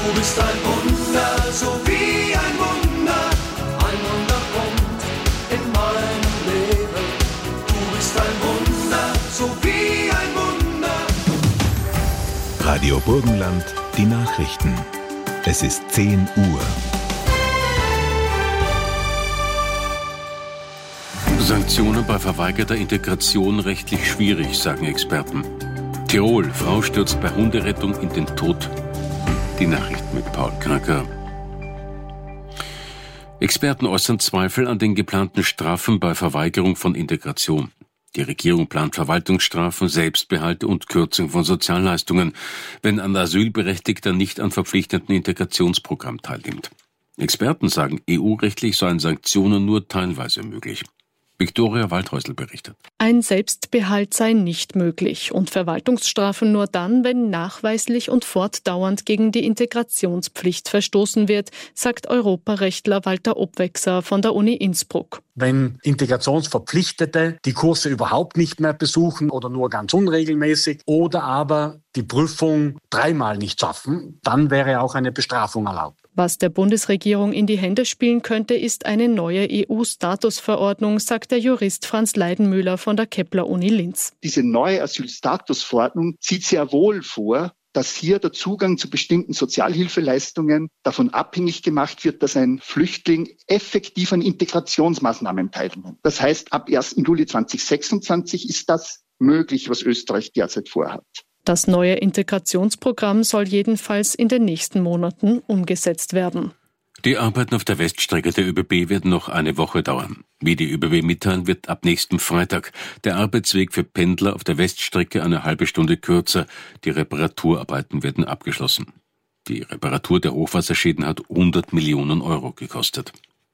Du bist ein Wunder, so wie ein Wunder, ein Wunderpunkt in meinem Leben. Du bist ein Wunder, so wie ein Wunder. Radio Burgenland, die Nachrichten. Es ist 10 Uhr. Sanktionen bei verweigerter Integration rechtlich schwierig, sagen Experten. Tirol, Frau stürzt bei Hunderettung in den Tod. Die Nachricht mit Paul Kracker. Experten äußern Zweifel an den geplanten Strafen bei Verweigerung von Integration. Die Regierung plant Verwaltungsstrafen, Selbstbehalte und Kürzung von Sozialleistungen, wenn ein Asylberechtigter nicht an verpflichtenden Integrationsprogramm teilnimmt. Experten sagen, EU-rechtlich seien Sanktionen nur teilweise möglich. Viktoria Waldhäusl berichtet. Ein Selbstbehalt sei nicht möglich und Verwaltungsstrafen nur dann, wenn nachweislich und fortdauernd gegen die Integrationspflicht verstoßen wird, sagt Europarechtler Walter Obwechser von der Uni Innsbruck. Wenn Integrationsverpflichtete die Kurse überhaupt nicht mehr besuchen oder nur ganz unregelmäßig oder aber die Prüfung 3-mal nicht schaffen, dann wäre auch eine Bestrafung erlaubt. Was der Bundesregierung in die Hände spielen könnte, ist eine neue EU-Statusverordnung, sagt der Jurist Franz Leidenmüller von der Kepler-Uni Linz. Diese neue Asylstatusverordnung sieht sehr wohl vor, dass hier der Zugang zu bestimmten Sozialhilfeleistungen davon abhängig gemacht wird, dass ein Flüchtling effektiv an Integrationsmaßnahmen teilnimmt. Das heißt, ab 1. Juli 2026 ist das möglich, was Österreich derzeit vorhat. Das neue Integrationsprogramm soll jedenfalls in den nächsten Monaten umgesetzt werden. Die Arbeiten auf der Weststrecke der ÖBB werden noch eine Woche dauern. Wie die ÖBB mitteilen, wird ab nächsten Freitag der Arbeitsweg für Pendler auf der Weststrecke eine halbe Stunde kürzer. Die Reparaturarbeiten werden abgeschlossen. Die Reparatur der Hochwasserschäden hat 100 Millionen Euro gekostet.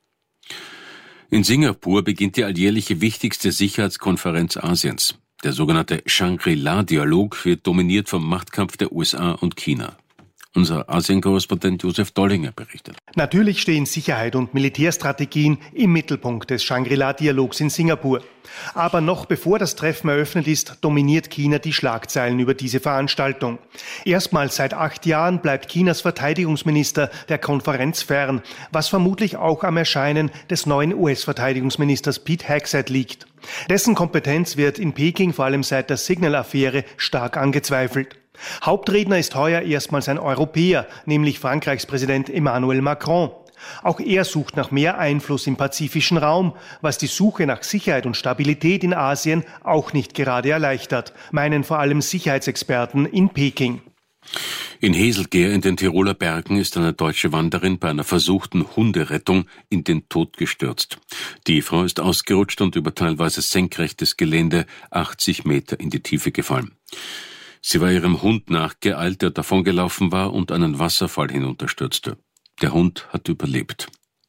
In Singapur beginnt die alljährliche wichtigste Sicherheitskonferenz Asiens. Der sogenannte Shangri-La-Dialog wird dominiert vom Machtkampf der USA und China. Unser Asien-Korrespondent Josef Dollinger berichtet. Natürlich stehen Sicherheit und Militärstrategien im Mittelpunkt des Shangri-La-Dialogs in Singapur. Aber noch bevor das Treffen eröffnet ist, dominiert China die Schlagzeilen über diese Veranstaltung. Erstmals seit 8 Jahren bleibt Chinas Verteidigungsminister der Konferenz fern, was vermutlich auch am Erscheinen des neuen US-Verteidigungsministers Pete Hegseth liegt. Dessen Kompetenz wird in Peking vor allem seit der Signal-Affäre stark angezweifelt. Hauptredner ist heuer erstmals ein Europäer, nämlich Frankreichs Präsident Emmanuel Macron. Auch er sucht nach mehr Einfluss im pazifischen Raum, was die Suche nach Sicherheit und Stabilität in Asien auch nicht gerade erleichtert, meinen vor allem Sicherheitsexperten in Peking. In Heselgeer in den Tiroler Bergen ist eine deutsche Wanderin bei einer versuchten Hunderettung in den Tod gestürzt. Die Frau ist ausgerutscht und über teilweise senkrechtes Gelände 80 Meter in die Tiefe gefallen. Sie war ihrem Hund nachgeeilt, der davongelaufen war und einen Wasserfall hinunterstürzte. Der Hund hat überlebt.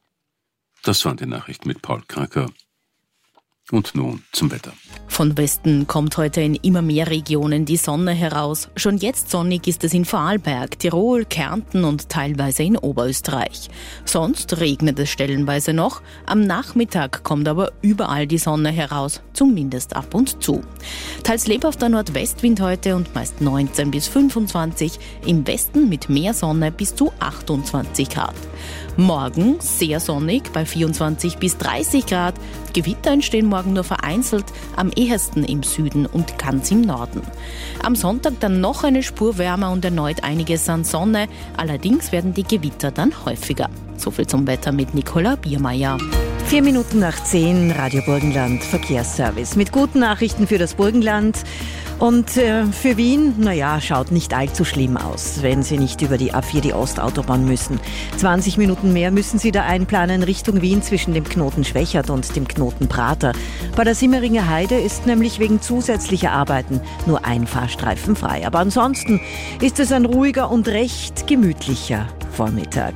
Das waren die Nachrichten mit Paul Kracker. Und nun zum Wetter. Von Westen kommt heute in immer mehr Regionen die Sonne heraus. Schon jetzt sonnig ist es in Vorarlberg, Tirol, Kärnten und teilweise in Oberösterreich. Sonst regnet es stellenweise noch. Am Nachmittag kommt aber überall die Sonne heraus, zumindest ab und zu. Teils lebhafter Nordwestwind heute und meist 19 bis 25. Im Westen mit mehr Sonne bis zu 28 Grad. Morgen sehr sonnig bei 24 bis 30 Grad. Gewitter entstehen morgen nur vereinzelt, am ehesten im Süden und ganz im Norden. Am Sonntag dann noch eine Spur wärmer und erneut einiges an Sonne. Allerdings werden die Gewitter dann häufiger. Soviel zum Wetter mit Nicola Biermeier. 4 Minuten nach 10, Radio Burgenland Verkehrsservice. Mit guten Nachrichten für das Burgenland. Und für Wien, schaut nicht allzu schlimm aus, wenn Sie nicht über die A4, die Ostautobahn müssen. 20 Minuten mehr müssen Sie da einplanen Richtung Wien zwischen dem Knoten Schwächert und dem Knoten Prater. Bei der Simmeringer Heide ist nämlich wegen zusätzlicher Arbeiten nur ein Fahrstreifen frei. Aber ansonsten ist es ein ruhiger und recht gemütlicher Vormittag.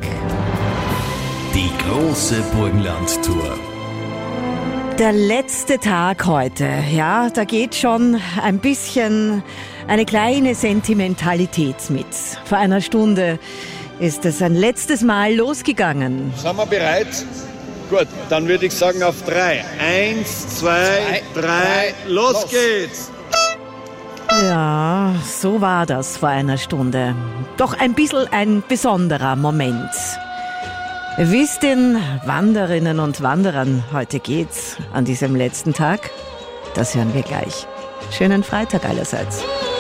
Die große Burgenland-Tour. Der letzte Tag heute, da geht schon ein bisschen eine kleine Sentimentalität mit. Vor einer Stunde ist es ein letztes Mal losgegangen. Sind wir bereit? Gut, dann würde ich sagen auf 3. 1, 2, 3, los geht's! Ja, so war das vor einer Stunde. Doch ein bisschen ein besonderer Moment. Wie es den Wanderinnen und Wanderern heute geht, an diesem letzten Tag, das hören wir gleich. Schönen Freitag allerseits.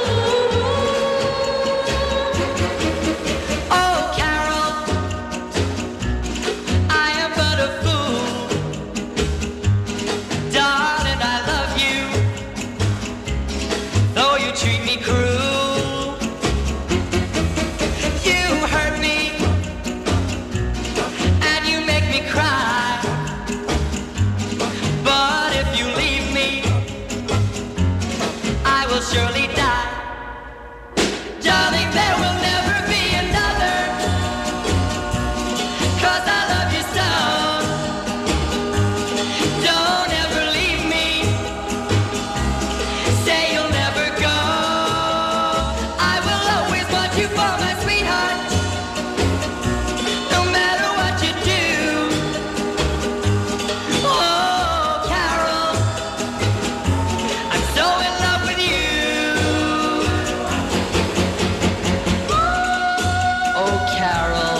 Surely die. Darling, there will never be another, 'cause I love you so. Don't ever leave me, say you'll never go. I will always want you for my sweetheart, no matter what you do. Oh, Carol, I'm so in love with you. Carol,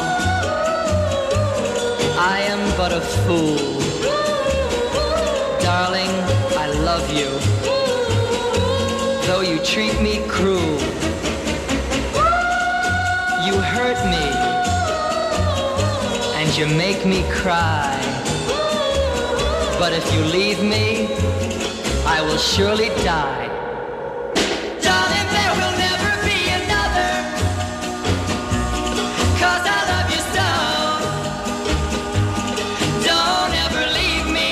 I am but a fool. Darling, I love you, though you treat me cruel. You hurt me, and you make me cry. But if you leave me, I will surely die. Darling, there will never be another, 'cause I love you so. Don't ever leave me,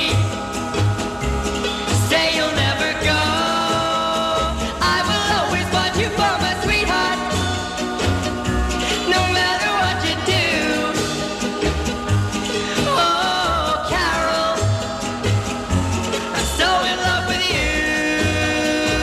say you'll never go. I will always want you for my sweetheart, no matter what you do. Oh, Carol, I'm so in love with you.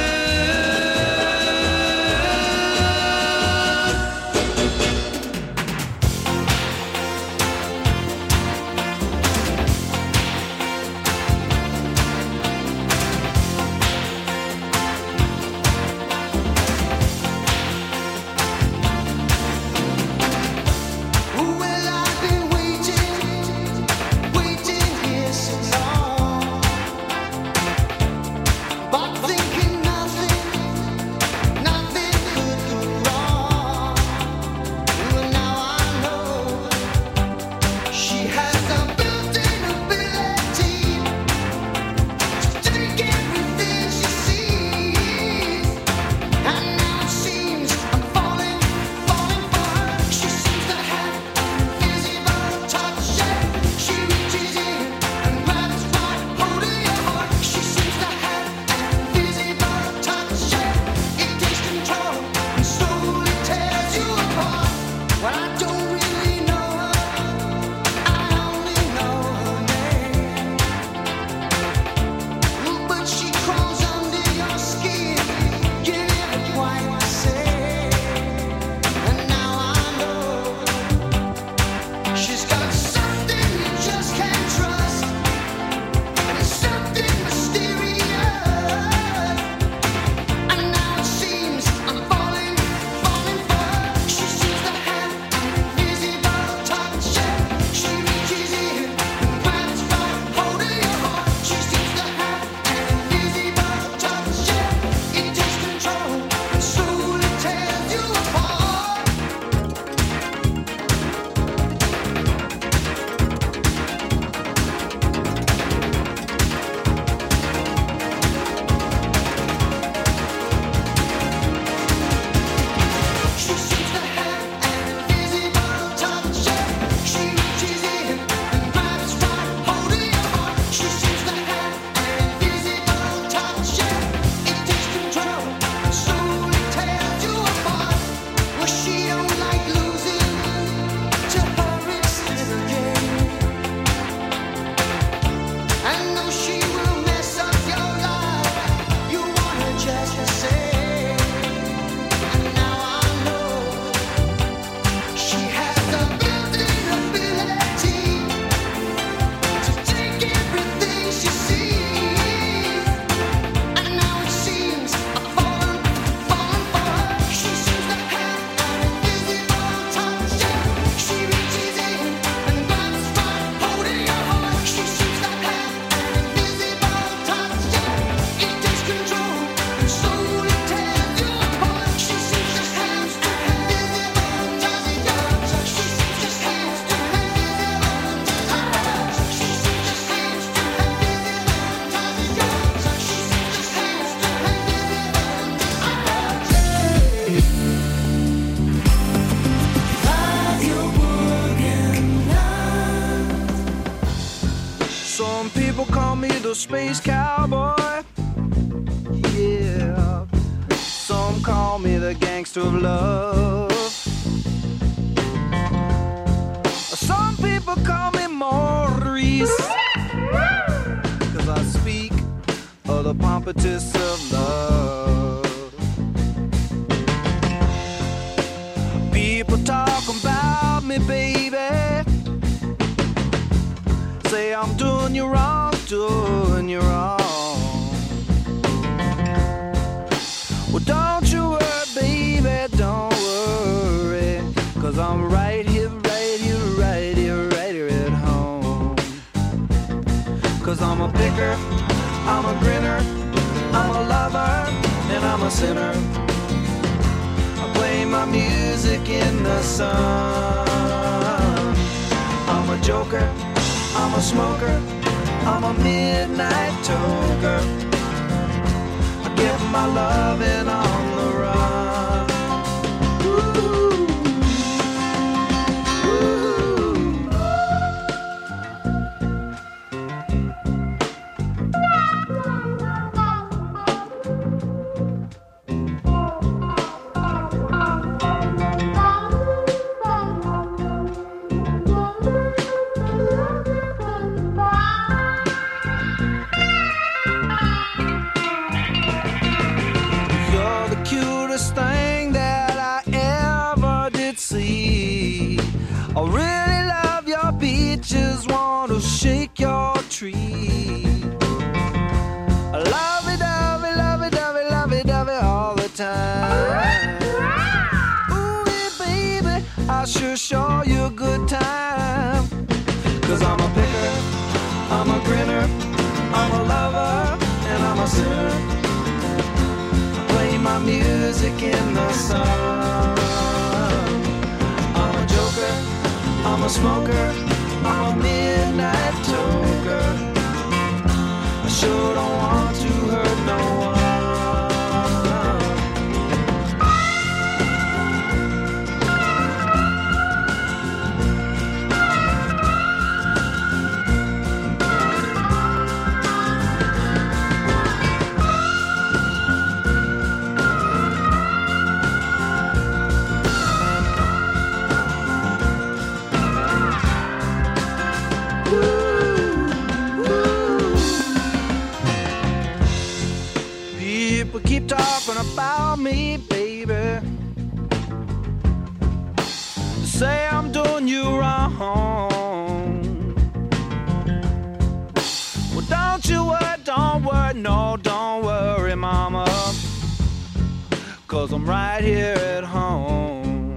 space cowboy. Yeah, some call me the gangster of love. Some people call me Maurice, 'cause I speak of the pompatus of love. People talk about me, baby, say I'm doing you wrong, doing you wrong. Well, don't you worry, baby, don't worry, 'cause I'm right here, right here, right here, right here at home. 'Cause I'm a picker, I'm a grinner, I'm a lover, and I'm a sinner. I play my music in the sun. I'm a joker, I'm a smoker, I'm a midnight toker. I get my loving on the run. Ooh. Thing that I ever did see. I really love your beaches, want to shake your tree. I love it, love it, love it, love it, love it, love it all the time. Ooh, yeah, baby, I sure show you a good time. 'Cause I'm a picker, I'm a grinner, I'm a lover, and I'm a sinner. My music in the sun. I'm a joker, I'm a smoker, I'm a midnight toker. I sure don't want to hurt no one. People keep talking about me, baby. Say I'm doing you wrong. Well, don't you worry, no, don't worry, mama. 'Cause I'm right here at home.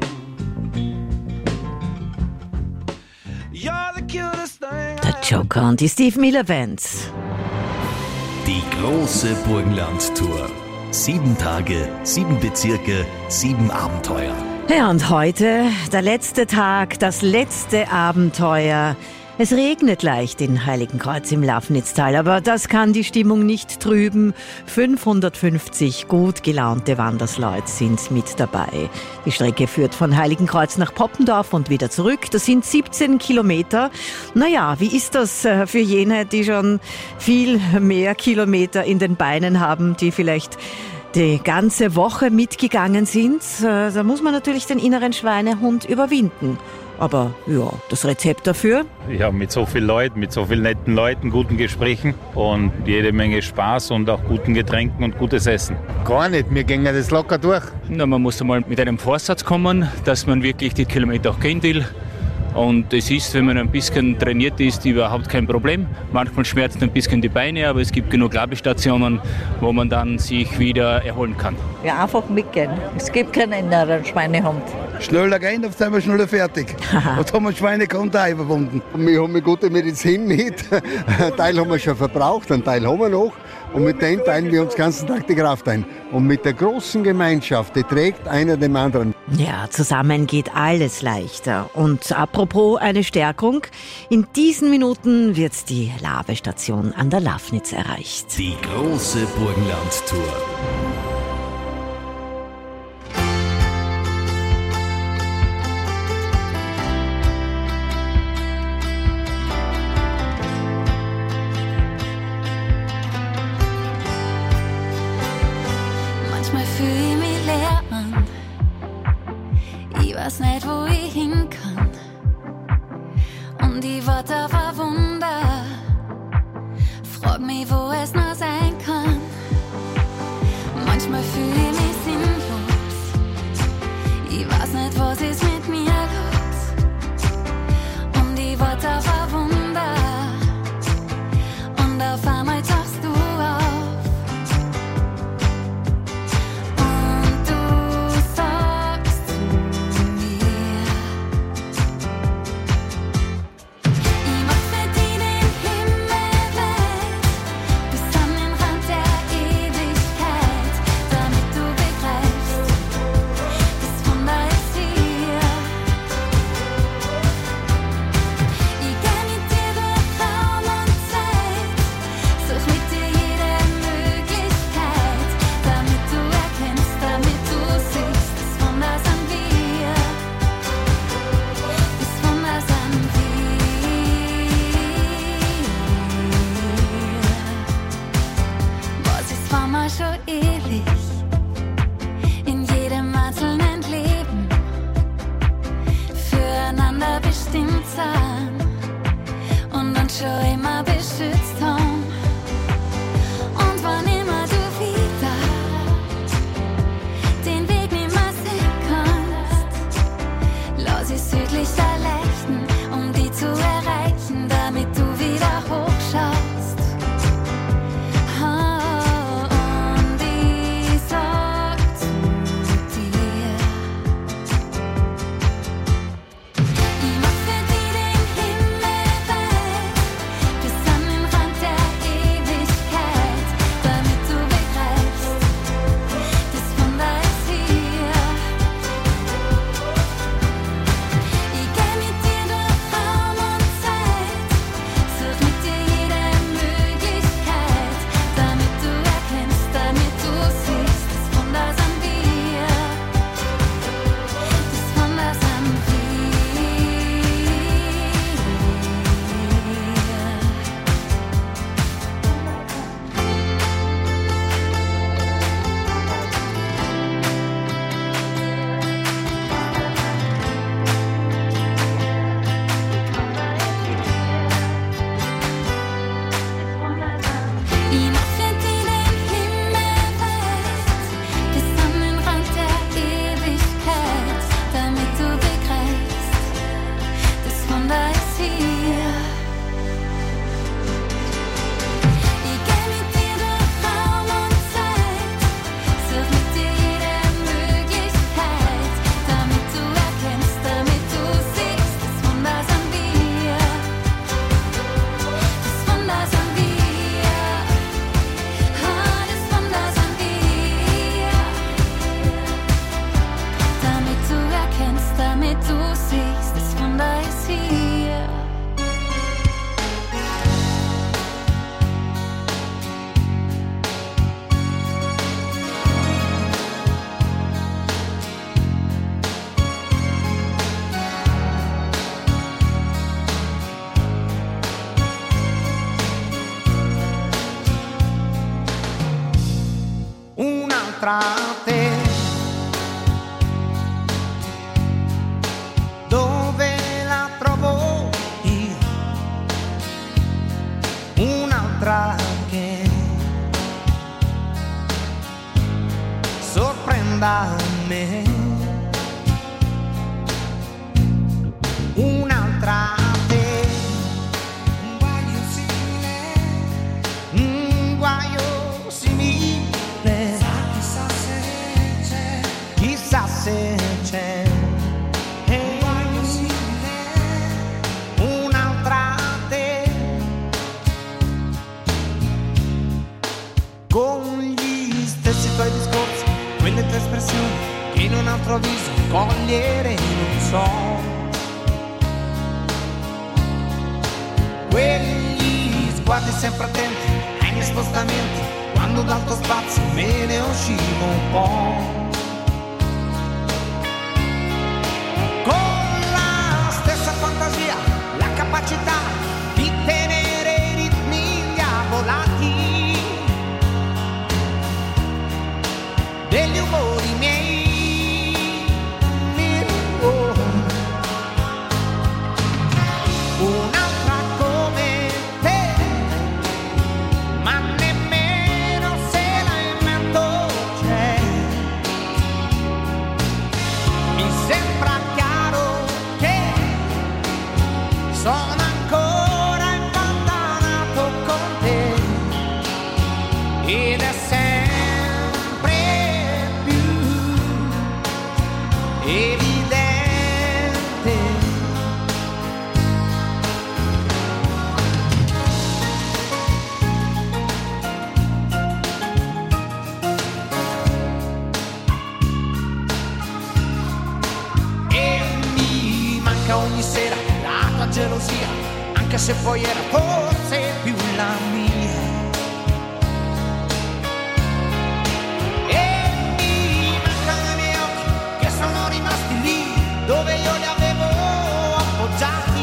You're the cutest thing. Der Joker und die Steve Miller Band. Die große Burgenland-Tour. 7 Tage, 7 Bezirke, 7 Abenteuer. Ja, und heute der letzte Tag, das letzte Abenteuer. Es regnet leicht in Heiligenkreuz im Lafnitztal, aber das kann die Stimmung nicht trüben. 550 gut gelaunte Wandersleute sind mit dabei. Die Strecke führt von Heiligenkreuz nach Poppendorf und wieder zurück. Das sind 17 Kilometer. Naja, wie ist das für jene, die schon viel mehr Kilometer in den Beinen haben, die vielleicht die ganze Woche mitgegangen sind? Da muss man natürlich den inneren Schweinehund überwinden. Aber ja, das Rezept dafür? Ja, mit so vielen Leuten, mit so vielen netten Leuten, guten Gesprächen und jede Menge Spaß und auch guten Getränken und gutes Essen. Gar nicht, wir gehen das locker durch. Na, man muss einmal mit einem Vorsatz kommen, dass man wirklich die Kilometer auch gehen will. Und es ist, wenn man ein bisschen trainiert ist, überhaupt kein Problem. Manchmal schmerzen ein bisschen die Beine, aber es gibt genug Labestationen, wo man dann sich wieder erholen kann. Ja, einfach mitgehen. Es gibt keinen inneren Schweinehund. Schneller gehen, dann sind wir schneller fertig. Und haben wir Schweinekund auch überwunden. Wir haben eine gute Medizin mit. Einen Teil haben wir schon verbraucht, einen Teil haben wir noch. Und mit dem teilen wir uns den ganzen Tag die Kraft ein. Und mit der großen Gemeinschaft, die trägt einer dem anderen. Ja, zusammen geht alles leichter. Und apropos eine Stärkung, in diesen Minuten wird die Labestation an der Lafnitz erreicht. Die große Burgenland-Tour. Ich weiß nicht, wo ich hin kann. Und ich warte auf ein Wunder. Frag mich, wo es noch sein kann. Manchmal fühle ich mich sinnlos. Ich weiß nicht, was ist mit mir los. Und ich warte auf ein Wunder. Und auf einmal tauchst du auf. Und du sagst zu mir, ich mach für dich den Himmel weg, bis an den Rand der Ewigkeit, damit du begreifst, das Wunder ist hier. Ich geh mit dir durch Raum und Zeit, such mit dir jede Möglichkeit, damit du erkennst, damit du siehst, das Wunder sind wir. Das Wunder sind wir. Was ist war mal schon ewig, in jedem einzelnen Leben, füreinander bestimmt sein und uns schon immer beschützt haben. Und wann immer du wieder den Weg nimmer sehen kannst, lass ich südlich erleichtern, um die zu erreichen, damit du wieder hochschaust. Und ich sag zu dir, ich mach für dich den Himmel weg, bis an den Rand der Ewigkeit, damit du begreifst, das Wunder ist hier. Ich geh mit dir durch Raum und Zeit, such mit dir jede Möglichkeit, damit du erkennst, damit du siehst, das Wunder sind wir. Das Wunder sind ich mach für dich den Himmel weg, bis an den Rand der Ewigkeit, damit du begreifst, das Wunder ist hier. Ich geh mit dir durch Raum und Zeit, such mit dir jede Möglichkeit, damit du erkennst, damit du siehst, das Wunder sind wir. Das Wunder sind wir. Das Wunder sind wir. Damit du erkennst, damit du siehst, das Wunder ist hier. Un'altra te, dove la trovo io? Un'altra che sorprenda me. Un'altra te, un guaio simile, un guaio simile. Chissà se c'è, chissà se c'è. Un guaio simile, un'altra te, con gli stessi tuoi discorsi, quelle tue espressioni che in un altro viso cogliere non so. Quegli sguardi sempre attenti ai miei spostamenti, quando d'alto spazio me ne uscivo un po'. Con la stessa fantasia, la capacità di tenere i ritmi diavolati degli umori miei. evidente. E mi manca ogni sera la tua gelosia, anche se poi era forse più la mia. E mi mancano i miei occhi che sono rimasti lì dove io li avevo appoggiati.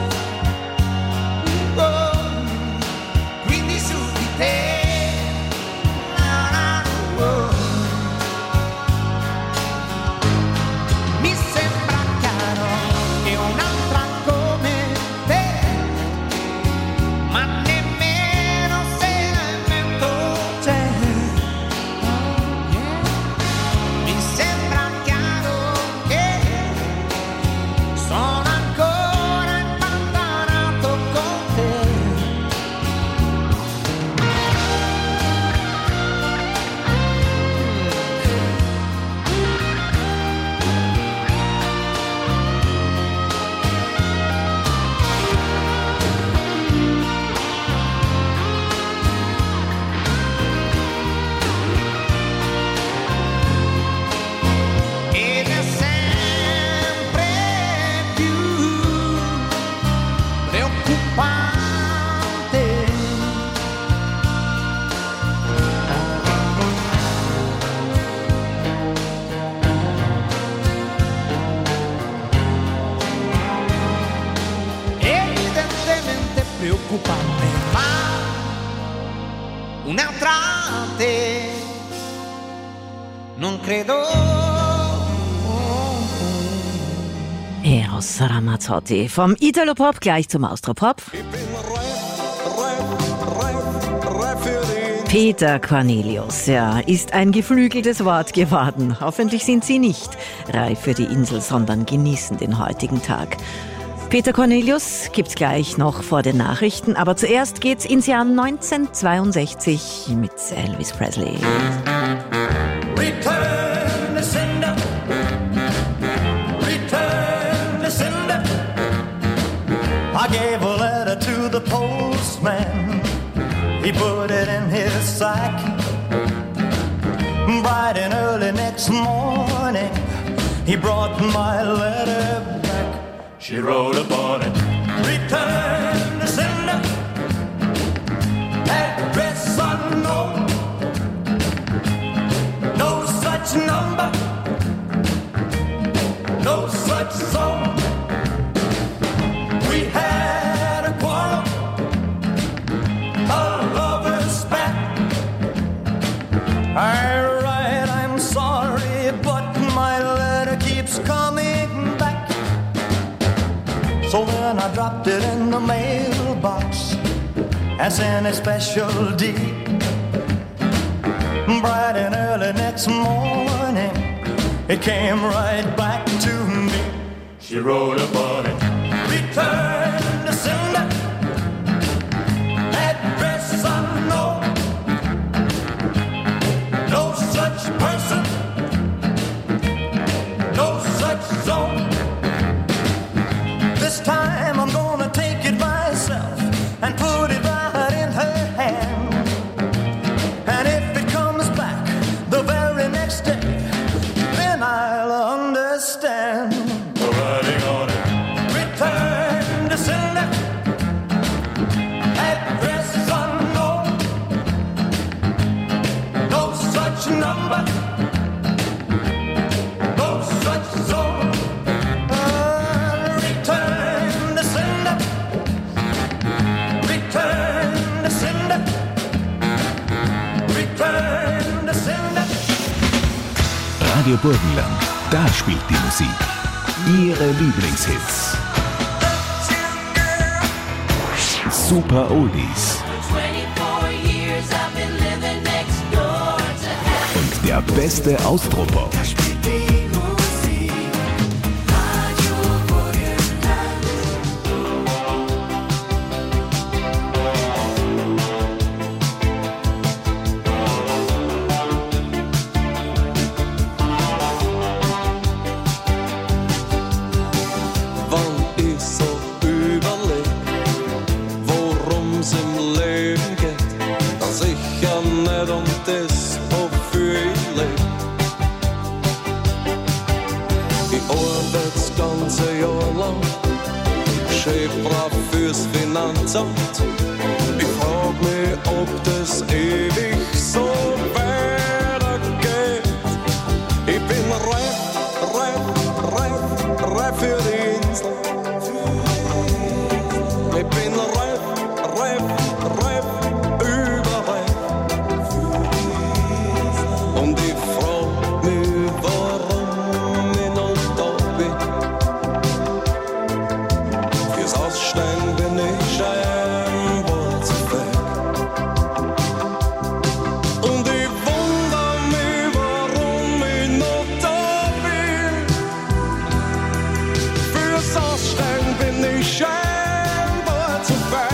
Oh, quindi su di te. Oh. Mi sembra chiaro che un'altra come te, ma nemmeno se la invento c'è. Mi sembra chiaro che sono ancora impantanato con te. Ed è sempre più preoccupante. Evidentemente preoccupante, ma un'altra te non credo. Eros Ramazzotti vom Italo-Pop gleich zum Austropop. Peter Cornelius, ja, ist ein geflügeltes Wort geworden. Hoffentlich sind Sie nicht reif für die Insel, sondern genießen den heutigen Tag. Peter Cornelius gibt's gleich noch vor den Nachrichten, aber zuerst geht's ins Jahr 1962 mit Elvis Presley. Return to sender. Return to sender. I gave a letter to the postman. He put it in his sack. Bright and early next morning, he brought my letter back. She wrote upon it, return to sender. Address unknown. No such number. No such zone. We had a quarrel, a lover's spat. I write, I'm sorry, but my letter keeps coming back. So then I dropped it in the mailbox as in a special deed. Bright and early next morning, it came right back to me. She wrote upon it, return to sender. Address unknown. No such person. No such zone. This time I'm gonna take it myself and put it right in her hand. And if it comes back the very next day, then I'll understand. Writing on it, return to sender. Address unknown. No such number. No such zone. Return to sender. Return to sender. Return to sender. Radio Burgenland, da spielt die Musik. Ihre Lieblingshits. Super Oldies. Und der beste Austropop. das ganze Jahr lang. Schön brav fürs Finanzamt. Ich frag mich, ob das ewig so weitergeht. Ich bin reif für die Insel. Ich bin reif überreif. Und ich frag mich, warum ich noch da bin. Fürs Aussteigen bin ich scheinbar zu fähig. Und ich wundere mich, warum ich noch da bin. Fürs Aussteigen bin ich scheinbar zu fähig.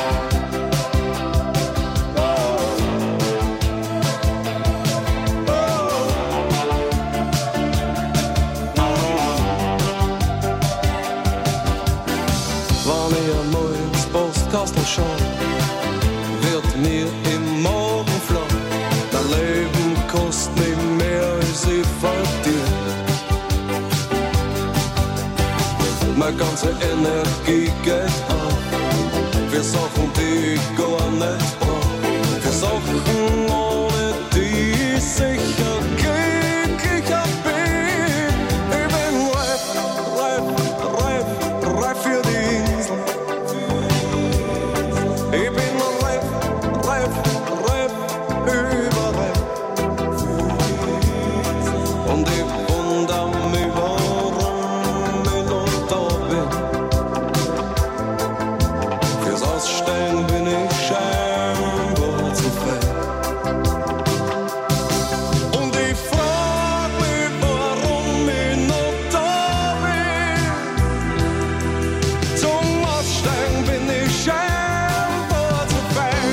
Wann ich einmal ins Postkastel schau, wird mir im Morgen flau. Dein Leben kostet mich mehr als ich verdiene. Meine ganze Energie geht auf für Sachen, die ich gar nicht brauch. Für Sachen, ohne die ich sicher glücklicher bin. Ich bin reif für die Insel. Ich bin reif überreif. Und ich wundere mich, warum ich noch da bin. Fürs Aussteigen bin ich scheinbar zu fähig. Und ich frag mich, warum ich noch da bin. Zum Aussteigen bin ich scheinbar zu fähig.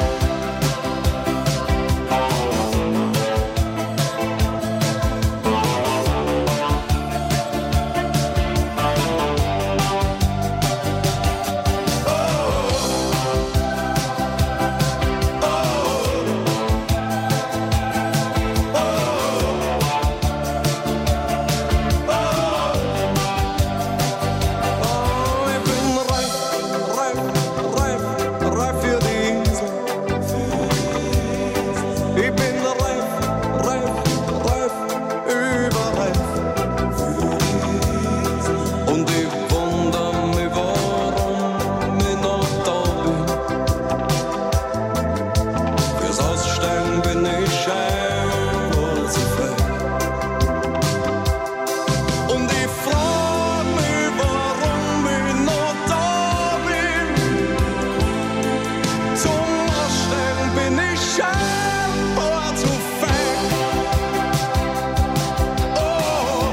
Ich bin reif für die Insel. Ich bin reif überreif. Und ich wundere mich, warum ich noch da bin. Fürs Aussteigen bin ich scheinbar zu fähig. Und ich frag mich, warum ich noch da bin. Zum Aussteigen bin ich scheinbar zu fähig. Oh,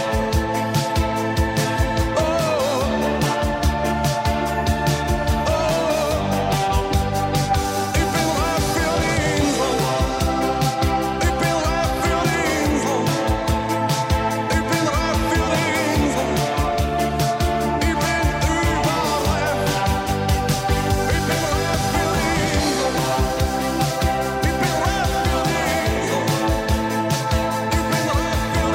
ich bin reif für die Insel. Ich bin reif für die Insel. Ich bin reif für die Insel. Ich bin überreif. Ich bin reif für die Insel. Ich bin reif für die Insel. Ich bin reif für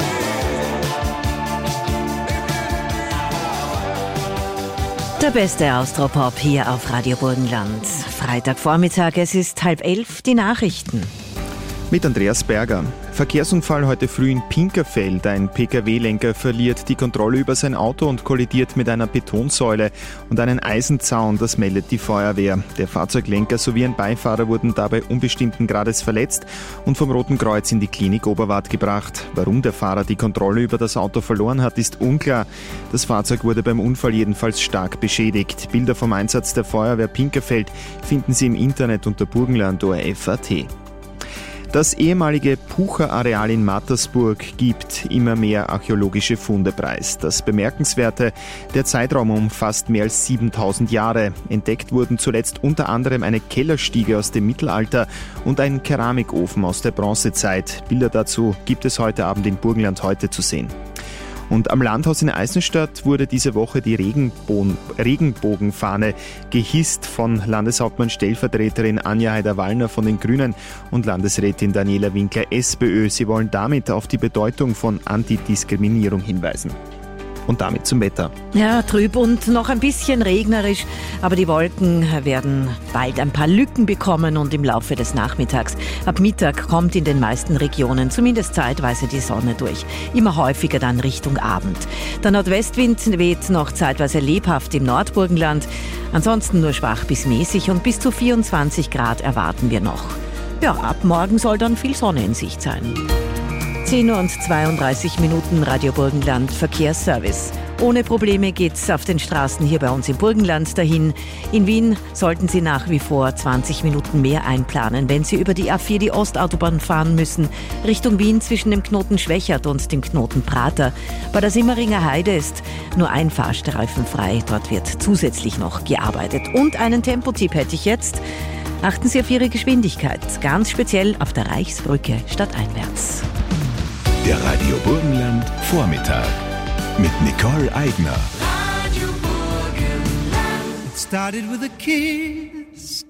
Der beste Austropop hier auf Radio Burgenland. Freitagvormittag, es ist 10:30, die Nachrichten. Mit Andreas Berger. Verkehrsunfall heute früh in Pinkerfeld. Ein Pkw-Lenker verliert die Kontrolle über sein Auto und kollidiert mit einer Betonsäule und einen Eisenzaun. Das meldet die Feuerwehr. Der Fahrzeuglenker sowie ein Beifahrer wurden dabei unbestimmten Grades verletzt und vom Roten Kreuz in die Klinik Oberwart gebracht. Warum der Fahrer die Kontrolle über das Auto verloren hat, ist unklar. Das Fahrzeug wurde beim Unfall jedenfalls stark beschädigt. Bilder vom Einsatz der Feuerwehr Pinkerfeld finden Sie im Internet unter burgenland.orf.at. Das ehemalige Pucher-Areal in Mattersburg gibt immer mehr archäologische Funde preis. Das Bemerkenswerte, der Zeitraum umfasst mehr als 7000 Jahre. Entdeckt wurden zuletzt unter anderem eine Kellerstiege aus dem Mittelalter und ein Keramikofen aus der Bronzezeit. Bilder dazu gibt es heute Abend in Burgenland heute zu sehen. Und am Landhaus in Eisenstadt wurde diese Woche die Regenbogenfahne gehisst von Landeshauptmann-Stellvertreterin Anja Haider-Wallner von den Grünen und Landesrätin Daniela Winkler, SPÖ. Sie wollen damit auf die Bedeutung von Antidiskriminierung hinweisen. Und damit zum Wetter. Ja, trüb und noch ein bisschen regnerisch, aber die Wolken werden bald ein paar Lücken bekommen und im Laufe des Nachmittags. Ab Mittag kommt in den meisten Regionen zumindest zeitweise die Sonne durch. Immer häufiger dann Richtung Abend. Der Nordwestwind weht noch zeitweise lebhaft im Nordburgenland. Ansonsten nur schwach bis mäßig und bis zu 24 Grad erwarten wir noch. Ja, ab morgen soll dann viel Sonne in Sicht sein. 10:32 Radio Burgenland Verkehrsservice. Ohne Probleme geht's auf den Straßen hier bei uns im Burgenland dahin. In Wien sollten Sie nach wie vor 20 Minuten mehr einplanen, wenn Sie über die A4 die Ostautobahn fahren müssen. Richtung Wien zwischen dem Knoten Schwächert und dem Knoten Prater. Bei der Simmeringer Heide ist nur ein Fahrstreifen frei. Dort wird zusätzlich noch gearbeitet. Und einen Tempotipp hätte ich jetzt. Achten Sie auf Ihre Geschwindigkeit, ganz speziell auf der Reichsbrücke stadteinwärts. Der Radio Burgenland Vormittag mit Nicole Eigner. Radio Burgenland. It started with a kiss.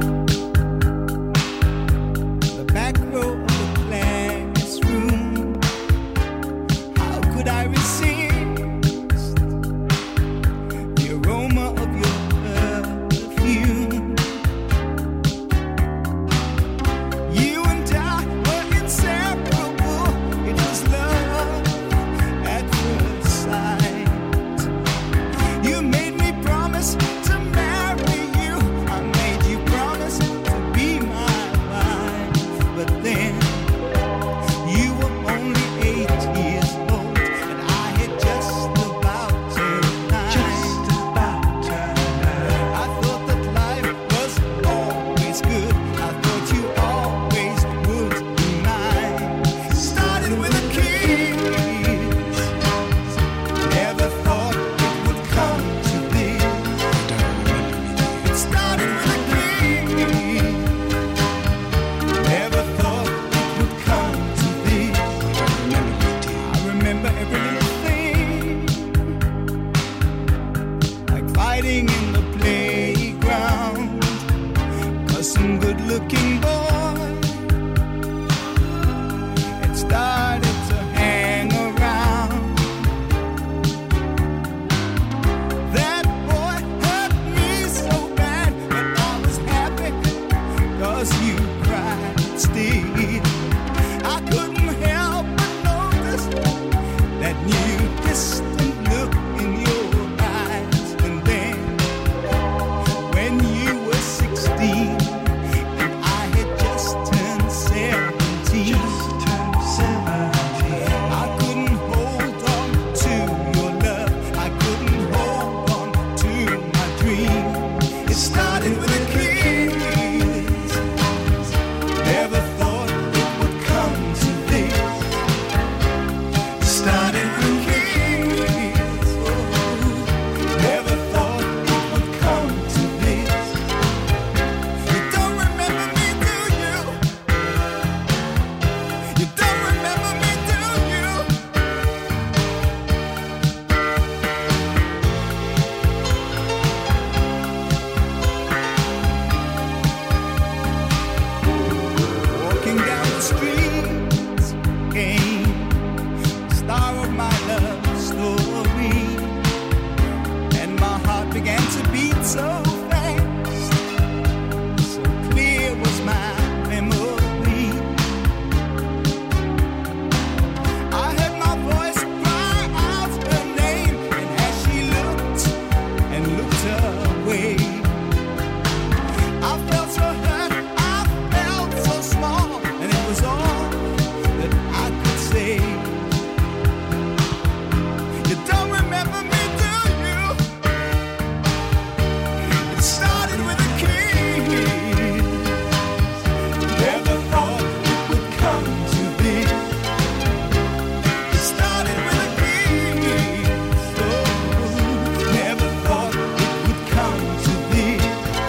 The back row of the classroom. How could I resist the aroma of your perfume? You and I were inseparable. It was love at first sight. You made me promise to marry you. I made you promise to be my wife. But then you were only 8 years old, and I had just about turned 9. I thought that life was always good. I thought you always would be mine. Started with a kiss. Never thought it would come to this. It started with a kiss. Never thought it would come to this. I remember every little thing, like fighting in the playground, 'cause some good-looking boy had started to hang around. That boy hurt me so bad, but I was happy 'cause you cried still. I couldn't help but notice that new distant look in your eyes. And then when you were 16 and I had just turned 17, I couldn't hold on to your love. I couldn't hold on to my dream. It started with a kiss. Never thought it would come to this. Started with a kiss. Never thought it would come to this. You don't remember me, do you? You don't remember me, do you? Walking down the streets came the star of my love story, and my heart began to beat so fast, so clear was my memory. I heard my voice cry out her name, and as she looked and looked away, I felt so hurt, I felt so small, and it was all that I could say. You don't remember me, do you? It started with a kiss. Never thought it would come to this. It started with a kiss. Oh, never thought it would come to this.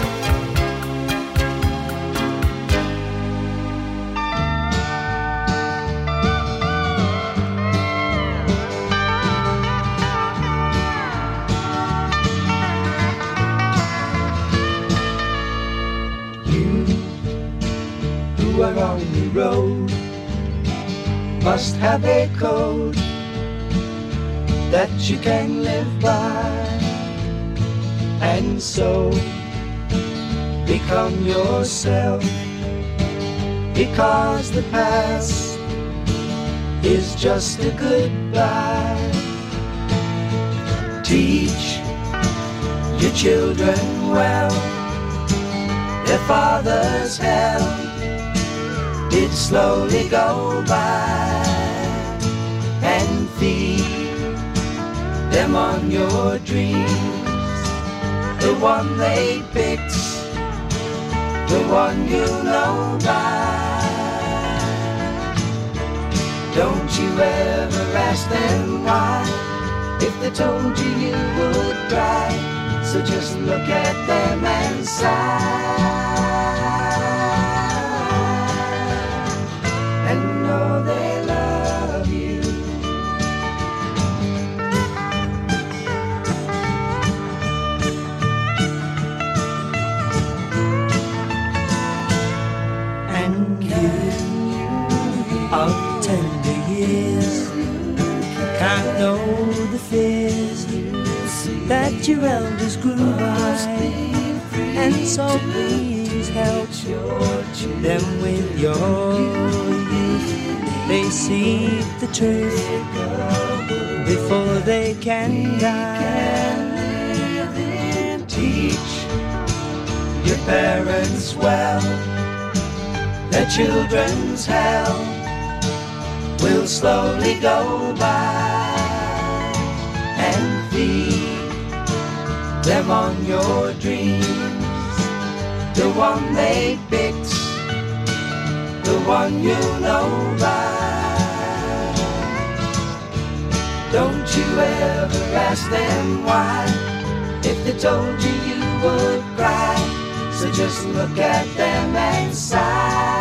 Who are on the road must have a code. that you can live by, and so become yourself, because the past is just a goodbye. Teach your children well, their father's hell did slowly go by, and feed them on your dreams, the one they picked, the one you know by. Don't you ever ask them why, if they told you you would cry, so just look at them and sigh, and know they love you. And you of tender years can't know the fears that your elders grew by, and so please help them with your youth. They seek the truth before they can die. Teach your parents well, their children's hell will slowly go by, and feed them on your dreams, the one they picked, the one you know by. Don't you ever ask them why, if they told you you would cry, so just look at them and sigh.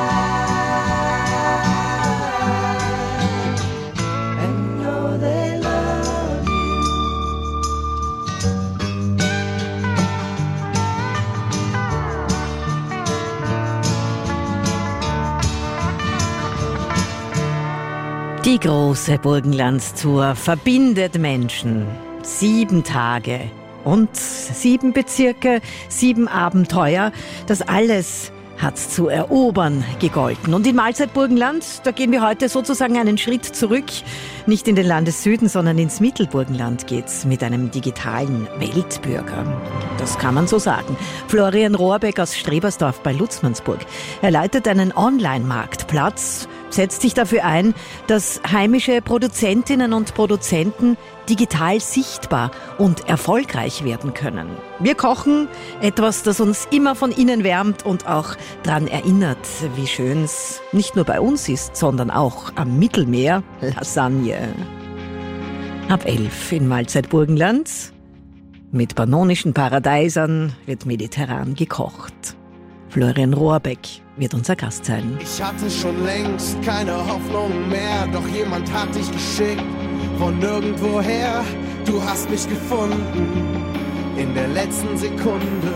Die große Burgenlandstour verbindet Menschen. 7 Tage und 7 Bezirke, 7 Abenteuer. Das alles hat zu erobern gegolten. Und in Mahlzeit Burgenland, da gehen wir heute sozusagen einen Schritt zurück. Nicht in den Landessüden, sondern ins Mittelburgenland geht's mit einem digitalen Weltbürger. Das kann man so sagen. Florian Rohrbeck aus Strebersdorf bei Lutzmannsburg. Er leitet einen Online-Marktplatz, setzt sich dafür ein, dass heimische Produzentinnen und Produzenten digital sichtbar und erfolgreich werden können. Wir kochen etwas, das uns immer von innen wärmt und auch daran erinnert, wie schön es nicht nur bei uns ist, sondern auch am Mittelmeer, Lasagne. Ab 11 in Mahlzeit Burgenland. Mit pannonischen Paradeisern wird mediterran gekocht. Florian Rohrbeck wird unser Gast sein. Ich hatte schon längst keine Hoffnung mehr, doch jemand hat dich geschickt von nirgendwoher. Du hast mich gefunden in der letzten Sekunde.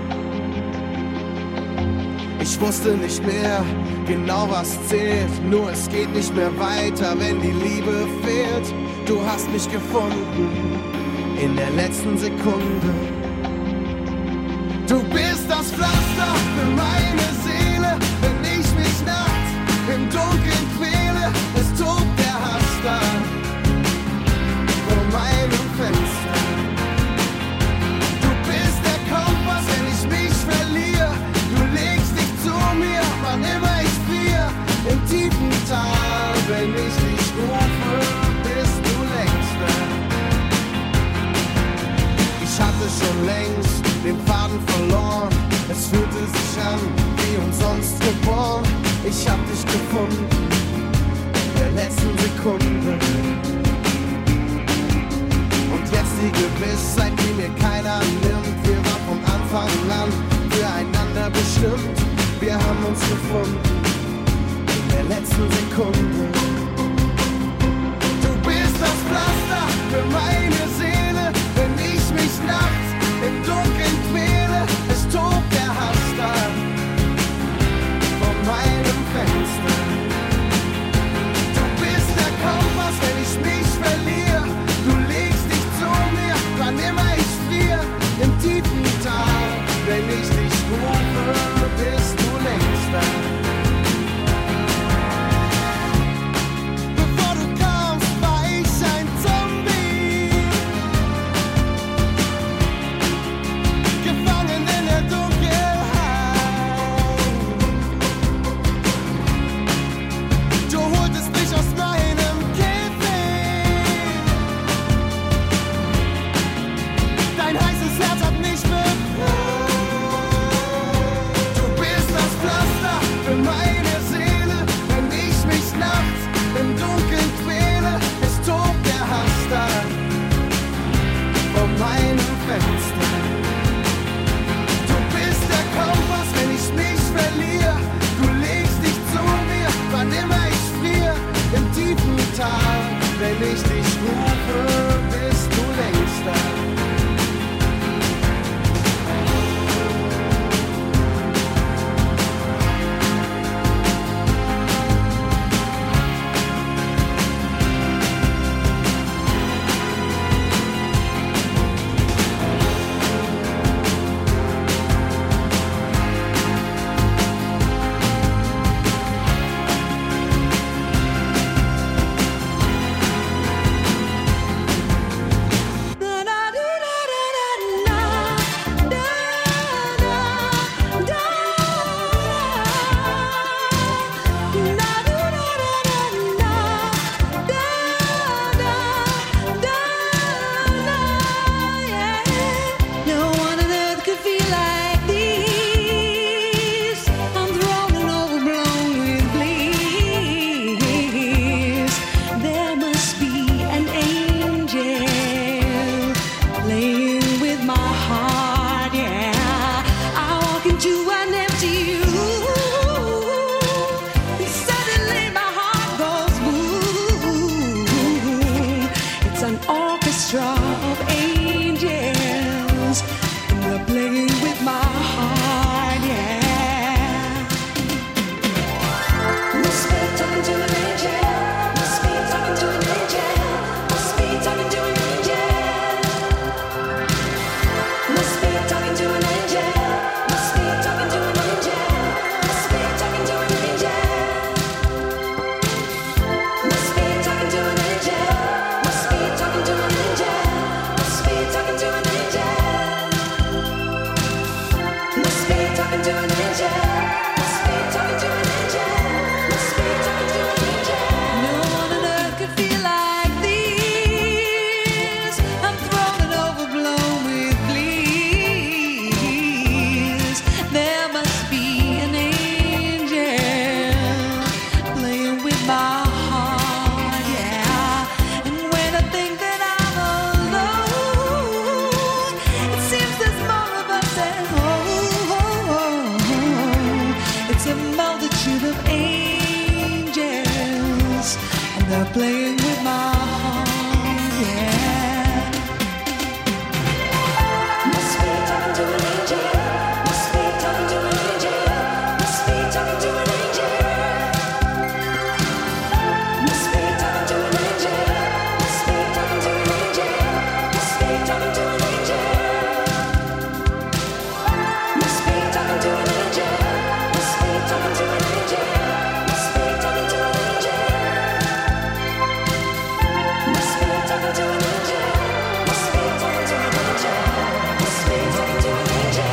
Ich wusste nicht mehr genau, was zählt, nur es geht nicht mehr weiter, wenn die Liebe fehlt. Du hast mich gefunden in der letzten Sekunde. Du bist das Pflaster für meine Seele, wenn ich mich nachts im Dunkeln quäle, es tobt der Hass da vor meinem Fenster. Du bist der Kompass, wenn ich mich verliere, du legst dich zu mir, wann immer ich friere, im tiefen Tal, wenn ich dich rufe, bist du längst da. Ich hatte schon längst den Faden verloren, es fühlte sich an wie umsonst geboren. Ich hab dich gefunden in der letzten Sekunde. Und jetzt die Gewissheit, die mir keiner nimmt. Wir waren von Anfang an füreinander bestimmt. Wir haben uns gefunden in der letzten Sekunde. Du bist das Pflaster für meine Seele, wenn ich mich nachts im Dunkeln quäle, es tobt der Hass da vor meinem Fenster. Du bist der Kompass, wenn ich mich verliere, du legst playing with my heart, yeah. Must be talking to an angel. Must be talking to an angel. Must be talking to an angel. Must be talking to an angel. Must be talking to an angel. Must be talking to an angel. Must be talking to an angel. Must be talking to an angel. Must be talking to an angel. Must be talking to an angel. Must be talking to an angel. Must be talking to an angel.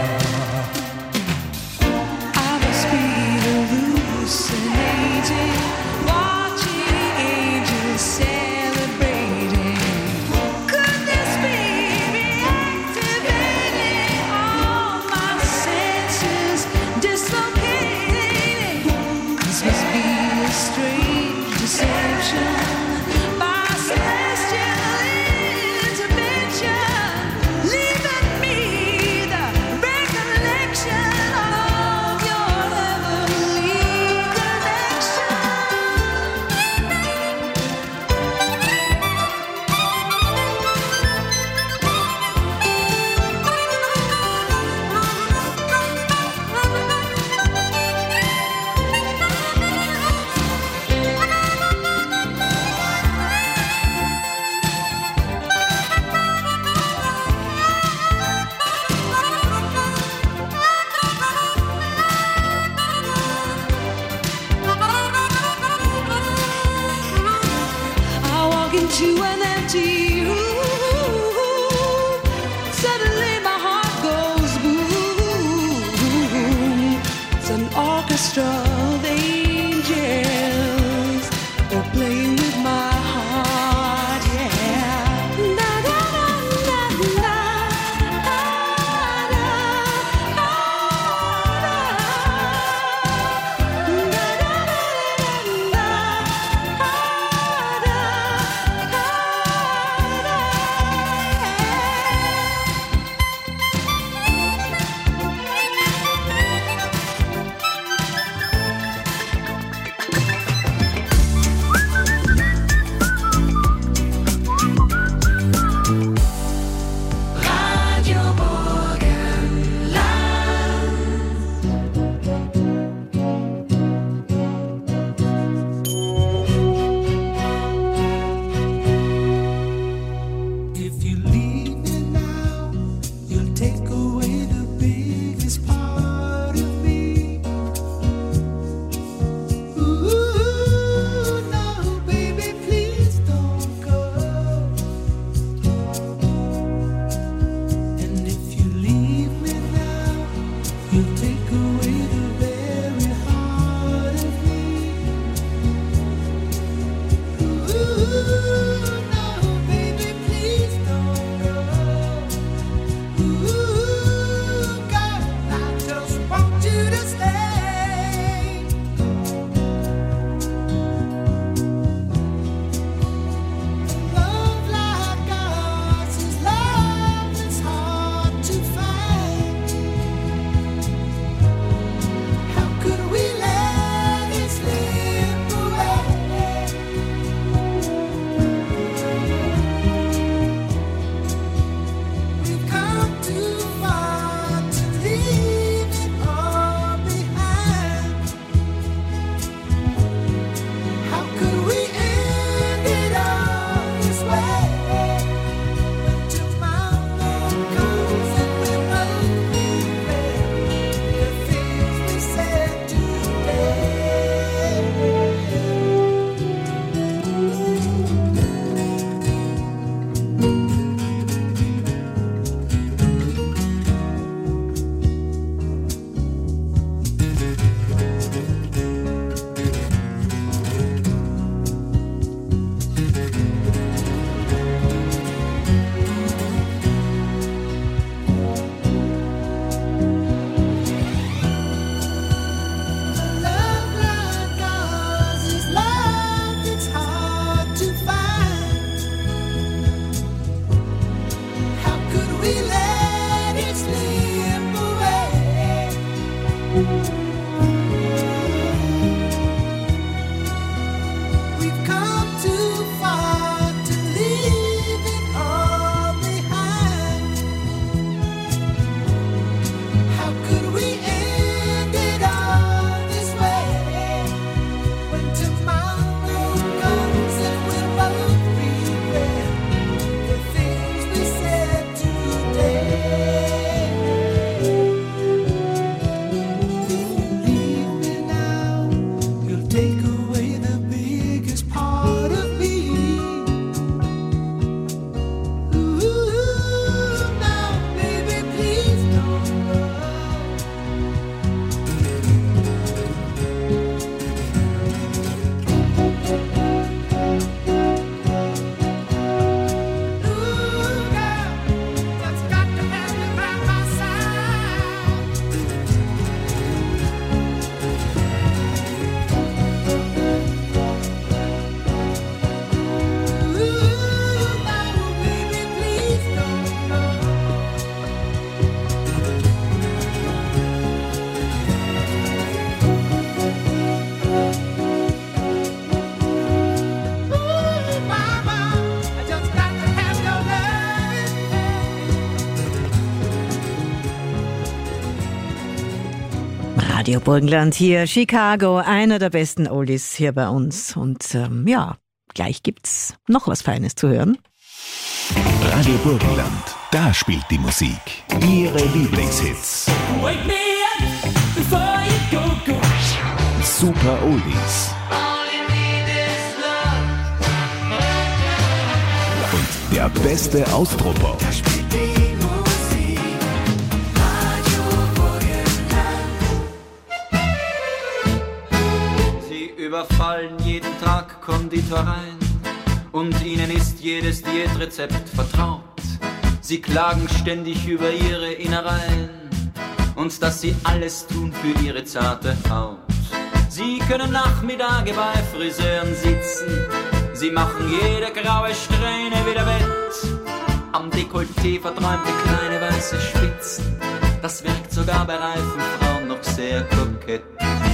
I must be hallucinating, watching angels celebrating. Could this be me activating all my senses, dislocating? This must be a strange deception by celestial intervention, leaving me the recollection of your heavenly connection. I walk into an empty room. Suddenly my heart goes boom. It's an orchestra of angels. They're playing with my heart, yeah. Da, da, da, da, da, da, da, Radio Burgenland hier, Chicago, einer der besten Oldies hier bei uns. Und gleich gibt's noch was Feines zu hören. Radio Burgenland, da spielt die Musik. Ihre Lieblingshits. Wake me up before you go. Super Oldies. Und der beste Austropop. Sie überfallen jeden Tag Konditoreien und ihnen ist jedes Diätrezept vertraut. Sie klagen ständig über ihre Innereien und dass sie alles tun für ihre zarte Haut. Sie können Nachmittage bei Friseuren sitzen, sie machen jede graue Strähne wieder wett. Am Dekolleté verträumte kleine weiße Spitzen, das wirkt sogar bei reifen Frauen noch sehr kokett.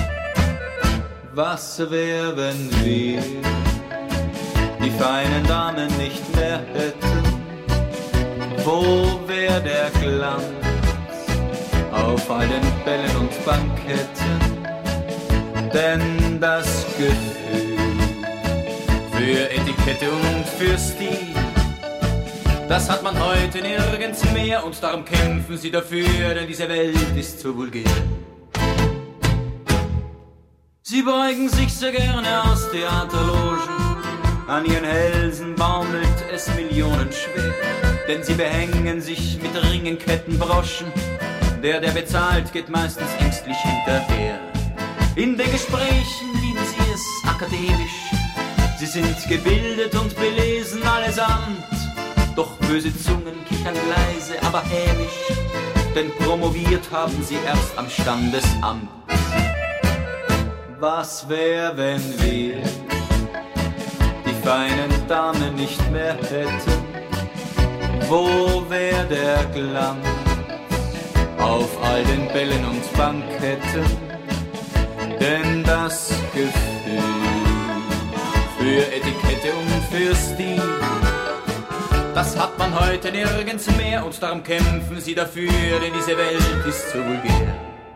Was wär, wenn wir die feinen Damen nicht mehr hätten? Wo wär der Glanz auf all den Bällen und Banketten? Denn das Gefühl für Etikette und für Stil, das hat man heute nirgends mehr und darum kämpfen sie dafür, denn diese Welt ist zu vulgär. Sie beugen sich sehr gerne aus Theaterlogen, an ihren Hälsen baumelt es millionenschwer, denn sie behängen sich mit Ringen, Ketten, Broschen, der bezahlt, geht meistens ängstlich hinterher. In den Gesprächen lieben sie es akademisch, sie sind gebildet und belesen allesamt, doch böse Zungen kichern leise, aber hämisch, denn promoviert haben sie erst am Standesamt. Was wär, wenn wir die feinen Damen nicht mehr hätten? Wo wär der Glanz auf all den Bällen und Banketten? Denn das Gefühl für Etikette und für Stil, das hat man heute nirgends mehr und darum kämpfen sie dafür, denn diese Welt ist zu vulgär.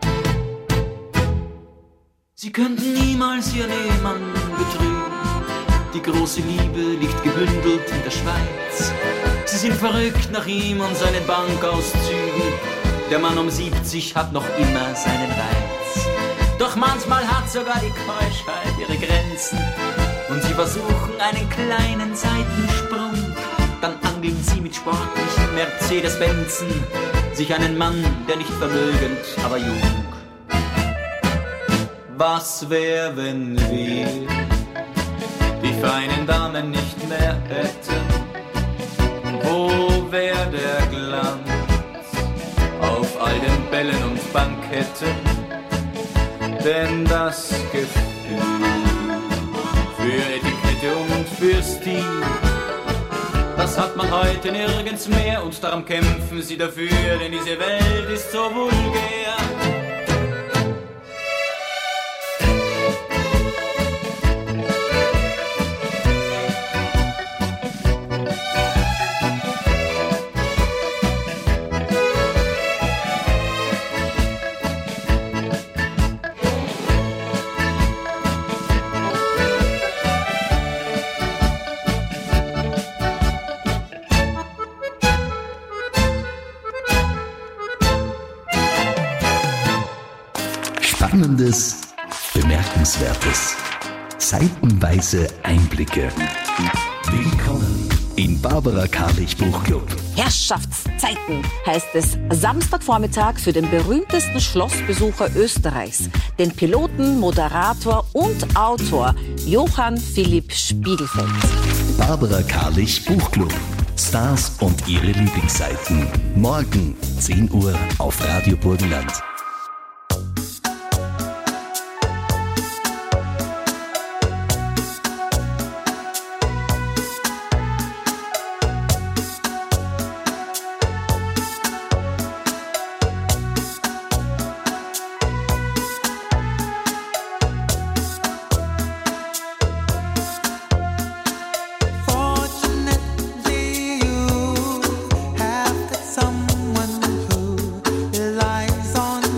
Sie könnten niemals ihren Ehemann betrügen, die große Liebe liegt gebündelt in der Schweiz. Sie sind verrückt nach ihm und seinen Bankauszügen, der Mann um 70 hat noch immer seinen Reiz. Doch manchmal hat sogar die Keuschheit ihre Grenzen und sie versuchen einen kleinen Seitensprung. Dann angeln sie mit sportlichen Mercedes-Benzen sich einen Mann, der nicht vermögend, aber jung. Was wär, wenn wir die feinen Damen nicht mehr hätten? Wo wär der Glanz auf all den Bällen und Banketten? Denn das Gefühl für Etikette und für Stil, das hat man heute nirgends mehr und darum kämpfen sie dafür, denn diese Welt ist so vulgär. Spannendes, Bemerkenswertes, seitenweise Einblicke. Willkommen im Barbara Karlich Buchclub. Herrschaftszeiten heißt es Samstagvormittag für den berühmtesten Schlossbesucher Österreichs, den Piloten, Moderator und Autor Johann Philipp Spiegelfeld. Barbara Karlich Buchclub. Stars und ihre Lieblingsseiten. Morgen 10 Uhr auf Radio Burgenland. Someone who relies on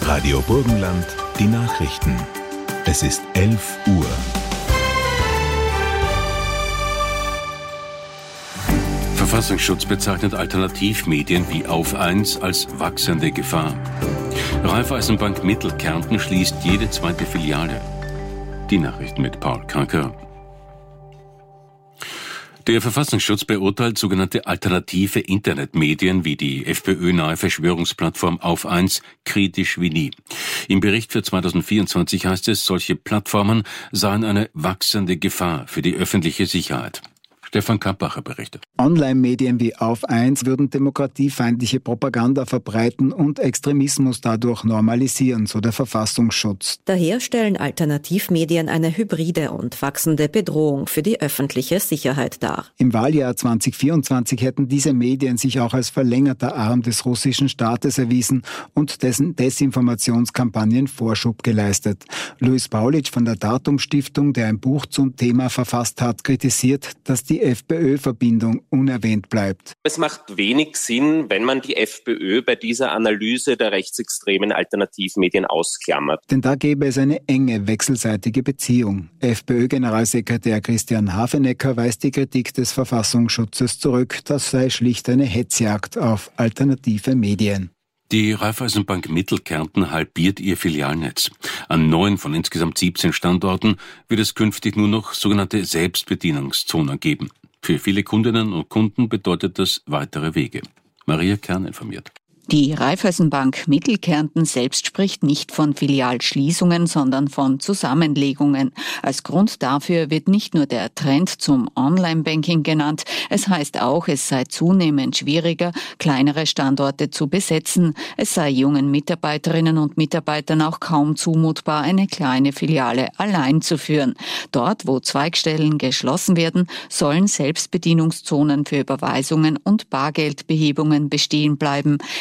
Radio Burgenland, die Nachrichten. Es ist 11 Uhr. Verfassungsschutz bezeichnet Alternativmedien wie Auf 1 als wachsende Gefahr. Raiffeisenbank Mittelkärnten schließt jede zweite Filiale. Die Nachrichten mit Paul Kranker. Der Verfassungsschutz beurteilt sogenannte alternative Internetmedien wie die FPÖ-nahe Verschwörungsplattform Auf 1 kritisch wie nie. Im Bericht für 2024 heißt es, solche Plattformen seien eine wachsende Gefahr für die öffentliche Sicherheit. Stefan Kappacher berichtet. Online-Medien wie Auf 1 würden demokratiefeindliche Propaganda verbreiten und Extremismus dadurch normalisieren, so der Verfassungsschutz. Daher stellen Alternativmedien eine hybride und wachsende Bedrohung für die öffentliche Sicherheit dar. Im Wahljahr 2024 hätten diese Medien sich auch als verlängerter Arm des russischen Staates erwiesen und dessen Desinformationskampagnen Vorschub geleistet. Luis Paulitsch von der Datum-Stiftung, der ein Buch zum Thema verfasst hat, kritisiert, dass die FPÖ-Verbindung unerwähnt bleibt. Es macht wenig Sinn, wenn man die FPÖ bei dieser Analyse der rechtsextremen Alternativmedien ausklammert. Denn da gäbe es eine enge wechselseitige Beziehung. FPÖ-Generalsekretär Christian Hafenecker weist die Kritik des Verfassungsschutzes zurück. Das sei schlicht eine Hetzjagd auf alternative Medien. Die Raiffeisenbank Mittelkärnten halbiert ihr Filialnetz. An 9 von insgesamt 17 Standorten wird es künftig nur noch sogenannte Selbstbedienungszonen geben. Für viele Kundinnen und Kunden bedeutet das weitere Wege. Maria Kern informiert. Die Raiffeisenbank Mittelkärnten selbst spricht nicht von Filialschließungen, sondern von Zusammenlegungen. Als Grund dafür wird nicht nur der Trend zum Online-Banking genannt, es heißt auch, es sei zunehmend schwieriger, kleinere Standorte zu besetzen. Es sei jungen Mitarbeiterinnen und Mitarbeitern auch kaum zumutbar, eine kleine Filiale allein zu führen. Dort, wo Zweigstellen geschlossen werden, sollen Selbstbedienungszonen für Überweisungen und Bargeldbehebungen bestehen bleiben.